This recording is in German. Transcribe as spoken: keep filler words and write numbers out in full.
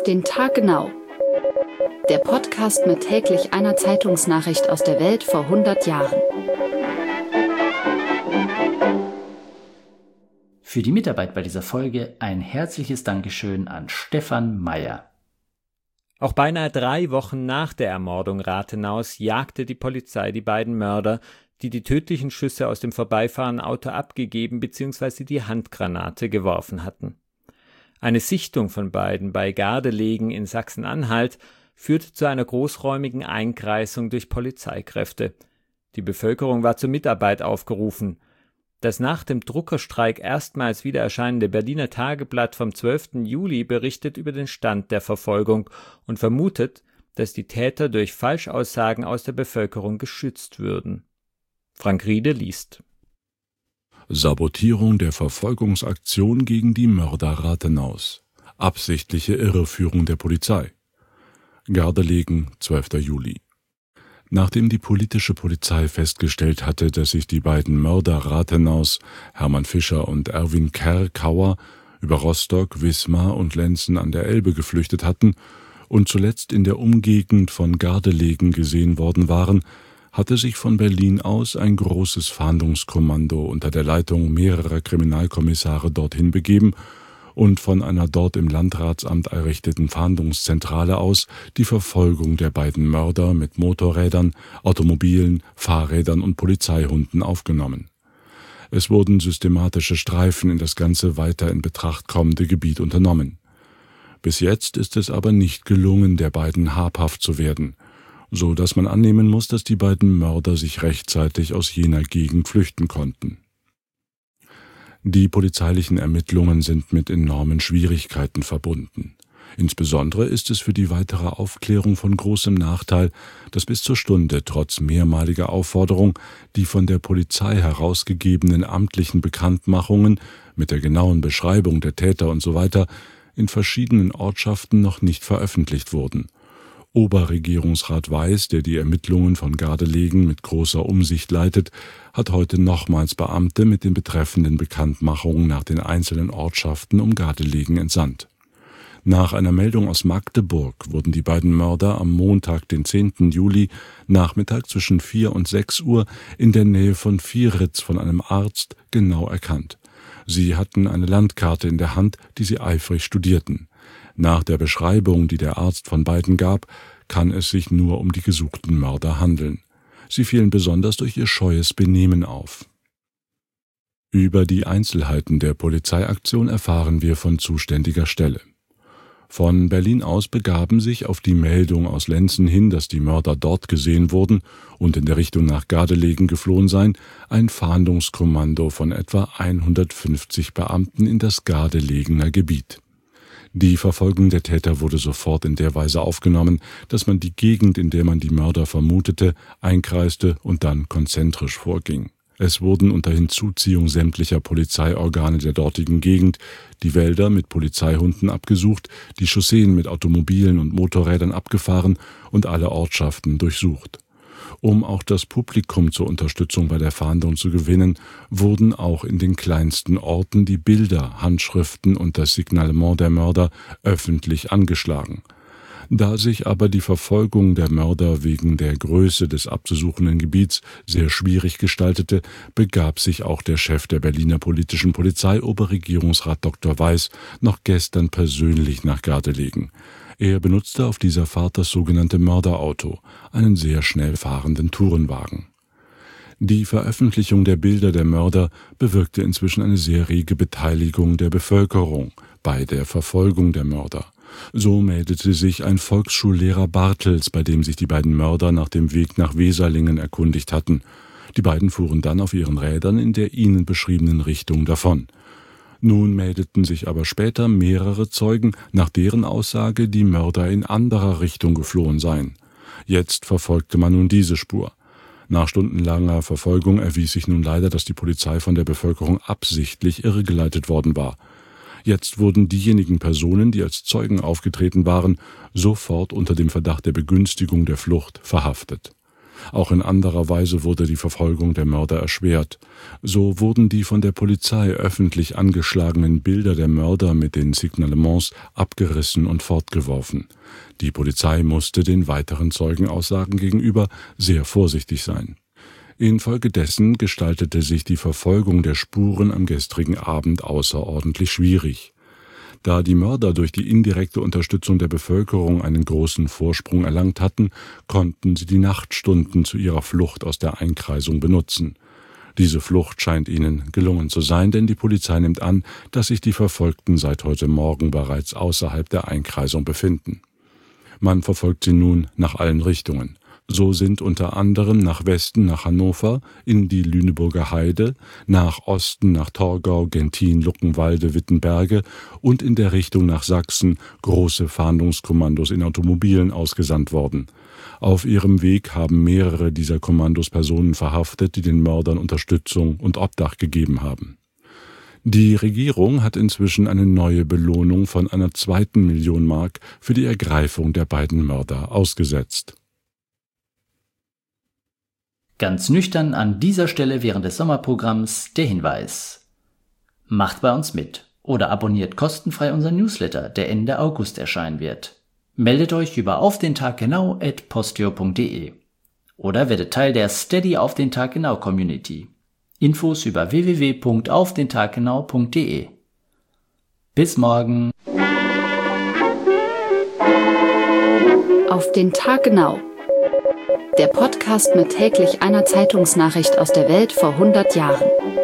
Auf den Tag genau. Der Podcast mit täglich einer Zeitungsnachricht aus der Welt vor hundert Jahren. Für die Mitarbeit bei dieser Folge ein herzliches Dankeschön an Stefan Meyer. Auch beinahe drei Wochen nach der Ermordung Rathenaus jagte die Polizei die beiden Mörder, die die tödlichen Schüsse aus dem vorbeifahrenden Auto abgegeben bzw. die Handgranate geworfen hatten. Eine Sichtung von beiden bei Gardelegen in Sachsen-Anhalt führte zu einer großräumigen Einkreisung durch Polizeikräfte. Die Bevölkerung war zur Mitarbeit aufgerufen. Das nach dem Druckerstreik erstmals wieder erscheinende Berliner Tageblatt vom zwölften Juli berichtet über den Stand der Verfolgung und vermutet, dass die Täter durch Falschaussagen aus der Bevölkerung geschützt würden. Frank Riede liest. Sabotierung der Verfolgungsaktion gegen die Mörder Rathenaus. Absichtliche Irreführung der Polizei. Gardelegen, zwölfter Juli. Nachdem die politische Polizei festgestellt hatte, dass sich die beiden Mörder Rathenaus, Hermann Fischer und Erwin Kerr-Kauer, über Rostock, Wismar und Lenzen an der Elbe geflüchtet hatten und zuletzt in der Umgegend von Gardelegen gesehen worden waren, hatte sich von Berlin aus ein großes Fahndungskommando unter der Leitung mehrerer Kriminalkommissare dorthin begeben und von einer dort im Landratsamt errichteten Fahndungszentrale aus die Verfolgung der beiden Mörder mit Motorrädern, Automobilen, Fahrrädern und Polizeihunden aufgenommen. Es wurden systematische Streifen in das ganze weiter in Betracht kommende Gebiet unternommen. Bis jetzt ist es aber nicht gelungen, der beiden habhaft zu werden, so dass man annehmen muss, dass die beiden Mörder sich rechtzeitig aus jener Gegend flüchten konnten. Die polizeilichen Ermittlungen sind mit enormen Schwierigkeiten verbunden. Insbesondere ist es für die weitere Aufklärung von großem Nachteil, dass bis zur Stunde trotz mehrmaliger Aufforderung die von der Polizei herausgegebenen amtlichen Bekanntmachungen mit der genauen Beschreibung der Täter usw. in verschiedenen Ortschaften noch nicht veröffentlicht wurden. Oberregierungsrat Weiß, der die Ermittlungen von Gardelegen mit großer Umsicht leitet, hat heute nochmals Beamte mit den betreffenden Bekanntmachungen nach den einzelnen Ortschaften um Gardelegen entsandt. Nach einer Meldung aus Magdeburg wurden die beiden Mörder am Montag, den zehnten Juli, Nachmittag zwischen vier und sechs Uhr in der Nähe von Vieritz von einem Arzt genau erkannt. Sie hatten eine Landkarte in der Hand, die sie eifrig studierten. Nach der Beschreibung, die der Arzt von beiden gab, kann es sich nur um die gesuchten Mörder handeln. Sie fielen besonders durch ihr scheues Benehmen auf. Über die Einzelheiten der Polizeiaktion erfahren wir von zuständiger Stelle. Von Berlin aus begaben sich auf die Meldung aus Lenzen hin, dass die Mörder dort gesehen wurden und in der Richtung nach Gardelegen geflohen seien, ein Fahndungskommando von etwa hundertfünfzig Beamten in das Gardelegener Gebiet. Die Verfolgung der Täter wurde sofort in der Weise aufgenommen, dass man die Gegend, in der man die Mörder vermutete, einkreiste und dann konzentrisch vorging. Es wurden unter Hinzuziehung sämtlicher Polizeiorgane der dortigen Gegend die Wälder mit Polizeihunden abgesucht, die Chausseen mit Automobilen und Motorrädern abgefahren und alle Ortschaften durchsucht. Um auch das Publikum zur Unterstützung bei der Fahndung zu gewinnen, wurden auch in den kleinsten Orten die Bilder, Handschriften und das Signalement der Mörder öffentlich angeschlagen. Da sich aber die Verfolgung der Mörder wegen der Größe des abzusuchenden Gebiets sehr schwierig gestaltete, begab sich auch der Chef der Berliner politischen Polizei, Oberregierungsrat Doktor Weiß, noch gestern persönlich nach Gardelegen. Er benutzte auf dieser Fahrt das sogenannte Mörderauto, einen sehr schnell fahrenden Tourenwagen. Die Veröffentlichung der Bilder der Mörder bewirkte inzwischen eine sehr rege Beteiligung der Bevölkerung bei der Verfolgung der Mörder. So meldete sich ein Volksschullehrer Bartels, bei dem sich die beiden Mörder nach dem Weg nach Weserlingen erkundigt hatten. Die beiden fuhren dann auf ihren Rädern in der ihnen beschriebenen Richtung davon. Nun meldeten sich aber später mehrere Zeugen, nach deren Aussage die Mörder in anderer Richtung geflohen seien. Jetzt verfolgte man nun diese Spur. Nach stundenlanger Verfolgung erwies sich nun leider, dass die Polizei von der Bevölkerung absichtlich irregeleitet worden war. Jetzt wurden diejenigen Personen, die als Zeugen aufgetreten waren, sofort unter dem Verdacht der Begünstigung der Flucht verhaftet. Auch in anderer Weise wurde die Verfolgung der Mörder erschwert. So wurden die von der Polizei öffentlich angeschlagenen Bilder der Mörder mit den Signalements abgerissen und fortgeworfen. Die Polizei musste den weiteren Zeugenaussagen gegenüber sehr vorsichtig sein. Infolgedessen gestaltete sich die Verfolgung der Spuren am gestrigen Abend außerordentlich schwierig. Da die Mörder durch die indirekte Unterstützung der Bevölkerung einen großen Vorsprung erlangt hatten, konnten sie die Nachtstunden zu ihrer Flucht aus der Einkreisung benutzen. Diese Flucht scheint ihnen gelungen zu sein, denn die Polizei nimmt an, dass sich die Verfolgten seit heute Morgen bereits außerhalb der Einkreisung befinden. Man verfolgt sie nun nach allen Richtungen. So sind unter anderem nach Westen nach Hannover, in die Lüneburger Heide, nach Osten nach Torgau, Gentin, Luckenwalde, Wittenberge und in der Richtung nach Sachsen große Fahndungskommandos in Automobilen ausgesandt worden. Auf ihrem Weg haben mehrere dieser Kommandos Personen verhaftet, die den Mördern Unterstützung und Obdach gegeben haben. Die Regierung hat inzwischen eine neue Belohnung von einer zweiten Million Mark für die Ergreifung der beiden Mörder ausgesetzt. Ganz nüchtern an dieser Stelle während des Sommerprogramms der Hinweis: Macht bei uns mit oder abonniert kostenfrei unseren Newsletter, der Ende August erscheinen wird. Meldet euch über auf den Tag genau at posteo punkt de oder werdet Teil der Steady auf den Tag genau Community. Infos über w w w punkt auf den tag genau punkt de. Bis morgen. Auf den Tag genau. Der Podcast mit täglich einer Zeitungsnachricht aus der Welt vor hundert Jahren.